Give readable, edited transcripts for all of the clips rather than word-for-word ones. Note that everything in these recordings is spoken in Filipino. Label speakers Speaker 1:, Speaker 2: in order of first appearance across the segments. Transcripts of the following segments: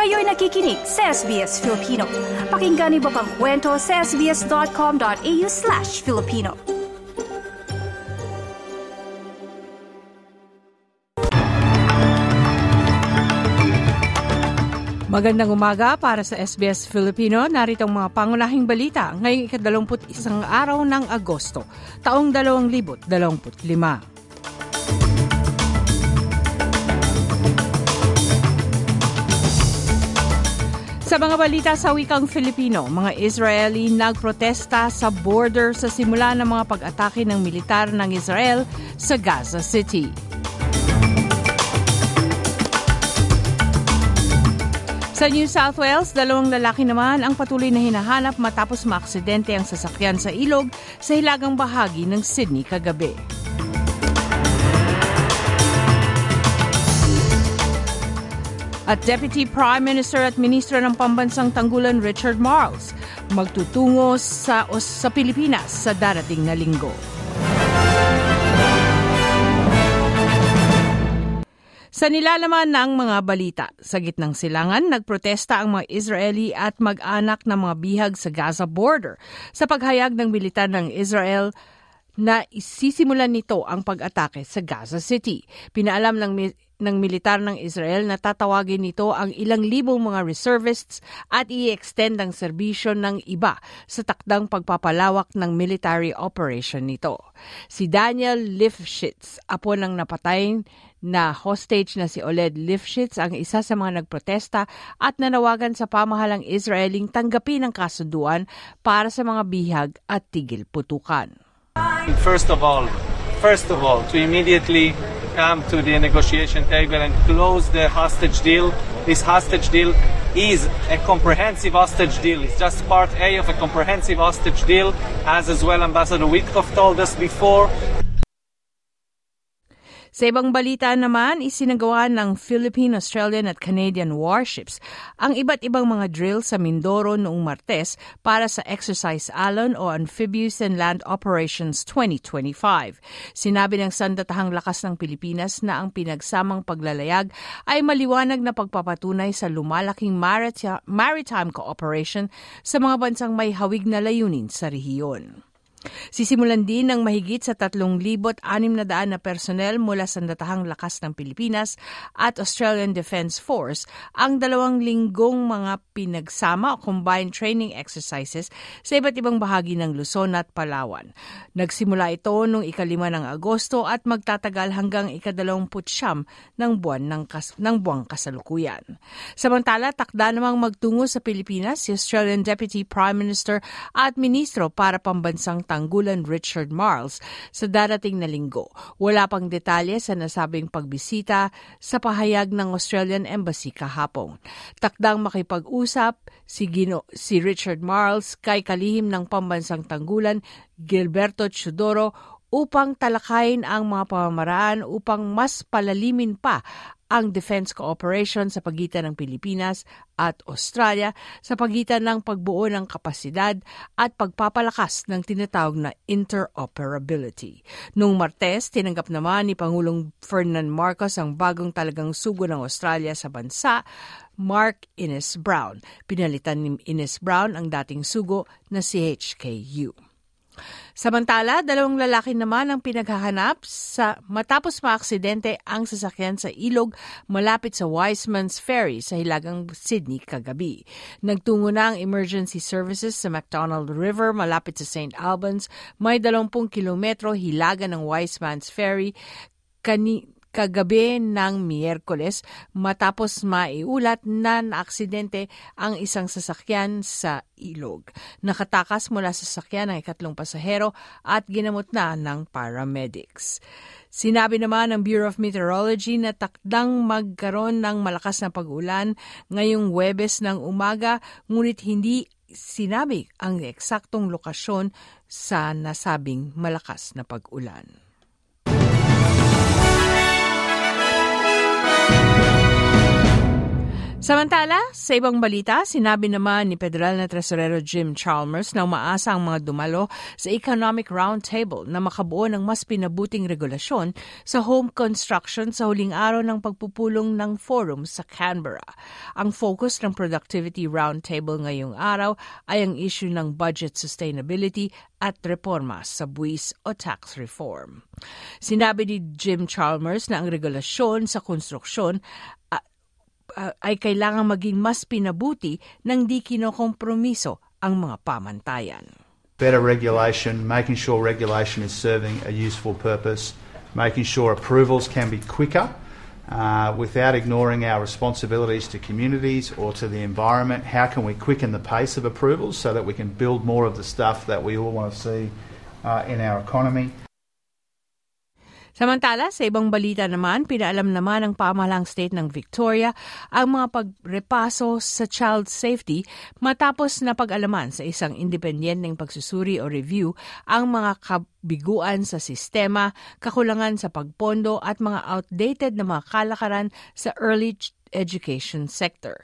Speaker 1: Kayo'y nakikinig sa SBS Filipino. Pakinggan niyo pa ang kwento sa sbs.com.au/Filipino.
Speaker 2: Magandang umaga para sa SBS Filipino. Narito ang mga pangunahing balita ngayong 21 araw ng Agosto, taong 2025. Sa mga balita sa wikang Filipino, mga Israeli nagprotesta sa border sa simula ng mga pag-atake ng militar ng Israel sa Gaza City. Sa New South Wales, 2 lalaki naman ang patuloy na hinahanap matapos maaksidente ang sasakyan sa ilog sa hilagang bahagi ng Sydney kagabi. At Deputy Prime Minister at Ministro ng Pambansang Tanggulan Richard Marles magtutungo sa Pilipinas sa darating na linggo. Sa nilalaman ng mga balita, sa gitnang silangan, nagprotesta ang mga Israeli at mag-anak ng mga bihag sa Gaza border sa paghayag ng militar ng Israel na isisimulan nito ang pag-atake sa Gaza City. Pinaalam ng militar ng Israel na tatawagin nito ang ilang libong mga reservists at i-extend ang serbisyo ng iba sa takdang pagpapalawak ng military operation nito. Si Daniel Lifshitz, apo ng napatay na hostage na si Oleg Lifshitz, ang isa sa mga nagprotesta at nanawagan sa pamahalang Israeling tanggapin ang kasunduan para sa mga bihag at tigil putukan.
Speaker 3: First of all, to immediately come to the negotiation table and close the hostage deal. This hostage deal is a comprehensive hostage deal. It's just part A of a comprehensive hostage deal, as well Ambassador Witkoff told us before.
Speaker 2: Sa ibang balita naman, isinagawa ng Philippine, Australian at Canadian warships ang iba't ibang mga drill sa Mindoro noong Martes para sa Exercise Alon o Amphibious and Land Operations 2025. Sinabi ng Sandatahang Lakas ng Pilipinas na ang pinagsamang paglalayag ay maliwanag na pagpapatunay sa lumalaking maritime cooperation sa mga bansang may hawig na layunin sa rehiyon. Sisimulan din ng mahigit sa 3,600 na personnel mula sa Sandatahang Lakas ng Pilipinas at Australian Defence Force ang 2 linggong mga pinagsama o combined training exercises sa iba't ibang bahagi ng Luzon at Palawan. Nagsimula ito noong 5 ng Agosto at magtatagal hanggang 29 ng buwang kasalukuyan. Samantala, takda namang magtungo sa Pilipinas si Australian Deputy Prime Minister at Ministro para Pambansang Tanggulan Richard Marles sa darating na linggo. Wala pang detalye sa nasabing pagbisita sa pahayag ng Australian Embassy kahapon. Takdang makipag-usap si Richard Marles kay kalihim ng Pambansang Tanggulan Gilberto Teodoro upang talakayin ang mga pamamaraan upang mas palalimin pa ang defense cooperation sa pagitan ng Pilipinas at Australia sa pagitan ng pagbuo ng kapasidad at pagpapalakas ng tinatawag na interoperability. Noong Martes, tinanggap naman ni Pangulong Ferdinand Marcos ang bagong talagang sugo ng Australia sa bansa, Mark Innes Brown. Pinalitan ni Innes Brown ang dating sugo na si HKU. Samantala, 2 lalaki naman ang pinaghahanap sa matapos maaksidente ang sasakyan sa ilog malapit sa Wiseman's Ferry sa hilagang Sydney kagabi. Nagtungo na ang emergency services sa McDonald River malapit sa St. Albans, may 20 kilometro hilaga ng Wiseman's Ferry kagabi ng Miyerkules matapos maiulat na naaksidente ang isang sasakyan sa ilog. Nakatakas mula sa sasakyan ang 2 pasahero at ginamot na ng paramedics. Sinabi naman ng Bureau of Meteorology na takdang magkaroon ng malakas na pag-ulan ngayong Huwebes ng umaga, ngunit hindi sinabi ang eksaktong lokasyon sa nasabing malakas na pag-ulan. Samantala, sa ibang balita, sinabi naman ni Federal na Tresorero Jim Chalmers na umaasa ang mga dumalo sa Economic Roundtable na makabuo ng mas pinabuting regulasyon sa home construction sa huling araw ng pagpupulong ng forum sa Canberra. Ang focus ng Productivity Roundtable ngayong araw ay ang issue ng budget sustainability at reforma sa buwis o tax reform. Sinabi ni Jim Chalmers na ang regulasyon sa konstruksyon ay kailangang maging mas pinabuti nang di kinokompromiso ang mga pamantayan.
Speaker 4: Better regulation, making sure regulation is serving a useful purpose, making sure approvals can be quicker without ignoring our responsibilities to communities or to the environment. How can we quicken the pace of approvals so that we can build more of the stuff that we all want to see in our economy?
Speaker 2: Samantala, sa ibang balita naman, pinaalam naman ng pamahalang state ng Victoria ang mga pagrepaso sa child safety matapos na pag-alaman sa isang independenteng pagsusuri o review ang mga kabiguan sa sistema, kakulangan sa pagpondo at mga outdated na mga kalakaran sa early education sector.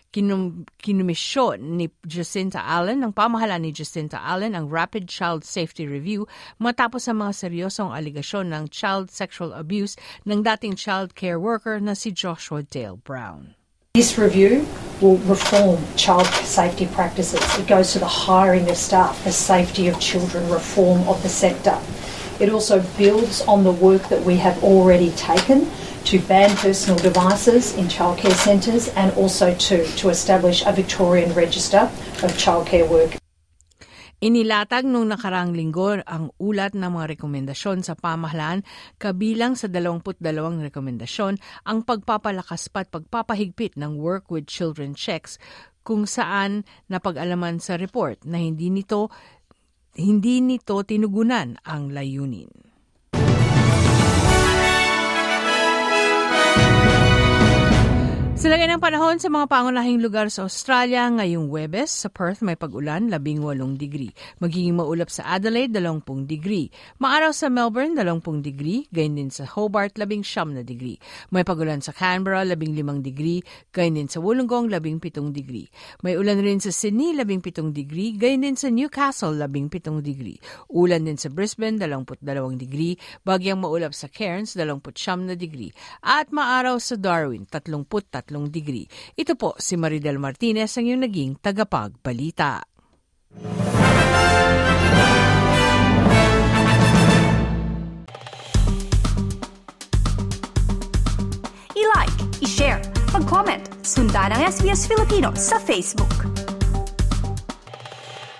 Speaker 2: Kinumisyon ni Jacinta Allen, ng pamahalaan ni Jacinta Allen, ang Rapid Child Safety Review matapos ang mga seryosong aligasyon ng child sexual abuse ng dating child care worker na si Joshua Dale Brown.
Speaker 5: This review will reform child safety practices. It goes to the hiring of staff, the safety of children, reform of the sector. It also builds on the work that we have already taken to ban personal devices in childcare centres and also to establish a Victorian register of childcare work.
Speaker 2: Inilatag nung nakaraang linggo ang ulat ng mga rekomendasyon sa pamahalaan, kabilang sa 22 rekomendasyon ang pagpapalakas pa at pagpapahigpit ng work with children checks, kung saan napag-alaman sa report na hindi nito tinugunan ang layunin. Sa lagay ng panahon sa mga pangunahing lugar sa Australia, ngayong Huwebes, sa Perth may pag-ulan, 18 degree. Magiging maulap sa Adelaide, 20 degree. Maaraw sa Melbourne, 20 degree. Gayon din sa Hobart, 19 degree. May pag-ulan sa Canberra, 15 degree. Gayon din sa Wollongong, 17 degree. May ulan rin sa Sydney, 17 degree. Gayon din sa Newcastle, 17 degree. Ulan din sa Brisbane, 22 degree. Bagyang maulap sa Cairns, 29 degree. At maaraw sa Darwin, 33 degree. Ito po si Maridel Martinez ang iyong naging tagapagbalita.
Speaker 1: I-like, i-share, mag-comment, sundan ang SBS Filipino sa Facebook.